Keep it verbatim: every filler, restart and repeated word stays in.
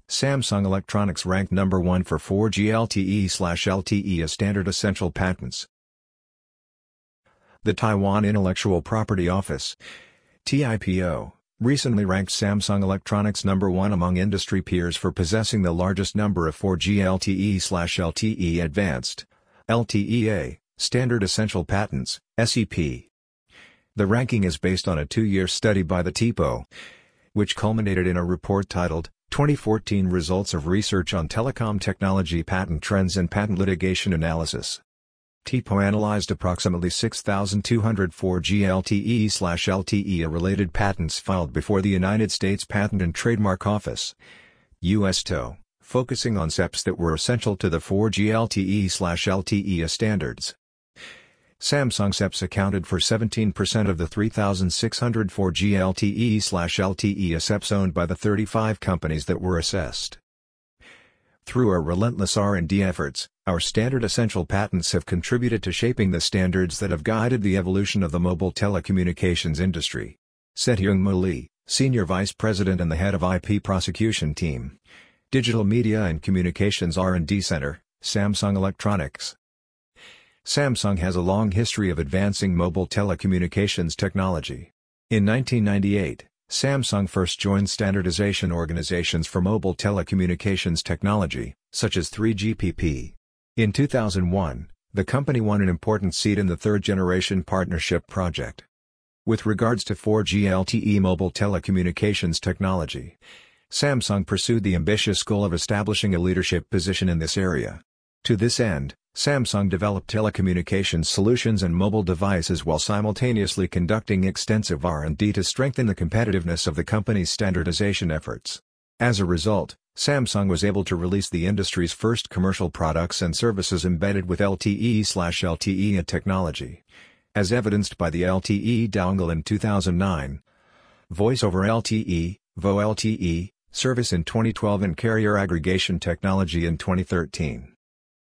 Samsung Electronics ranked number one for four G L T E/L T E as standard essential patents. The Taiwan Intellectual Property Office, T I P O, recently ranked Samsung Electronics number one among industry peers for possessing the largest number of four G L T E/L T E advanced L T E A standard essential patents, S E P. The ranking is based on a two-year study by the T I P O, which culminated in a report titled twenty fourteen Results of Research on Telecom Technology Patent Trends and Patent Litigation Analysis. T I P O analyzed approximately six thousand two hundred four G L T E/L T E-related patents filed before the United States Patent and Trademark Office, U S T O, focusing on steps that were essential to the four G L T E/L T E standards. Samsung steps accounted for seventeen percent of the three thousand six hundred four G L T E/L T E steps owned by the thirty-five companies that were assessed. Through our relentless R and D efforts, our standard essential patents have contributed to shaping the standards that have guided the evolution of the mobile telecommunications industry, said Youngmo Lee, Senior Vice President and the head of I P Prosecution Team, Digital Media and Communications R and D Center, Samsung Electronics. Samsung has a long history of advancing mobile telecommunications technology. In nineteen ninety-eight, Samsung first joined standardization organizations for mobile telecommunications technology, such as three G P P. In two thousand one, the company won an important seat in the third-generation partnership project. With regards to four G L T E mobile telecommunications technology, Samsung pursued the ambitious goal of establishing a leadership position in this area. To this end, Samsung developed telecommunications solutions and mobile devices while simultaneously conducting extensive R and D to strengthen the competitiveness of the company's standardization efforts. As a result, Samsung was able to release the industry's first commercial products and services embedded with L T E/L T E technology, as evidenced by the L T E dongle in two thousand nine, Voice over L T E, V O L T E, service in twenty twelve and carrier aggregation technology in twenty thirteen.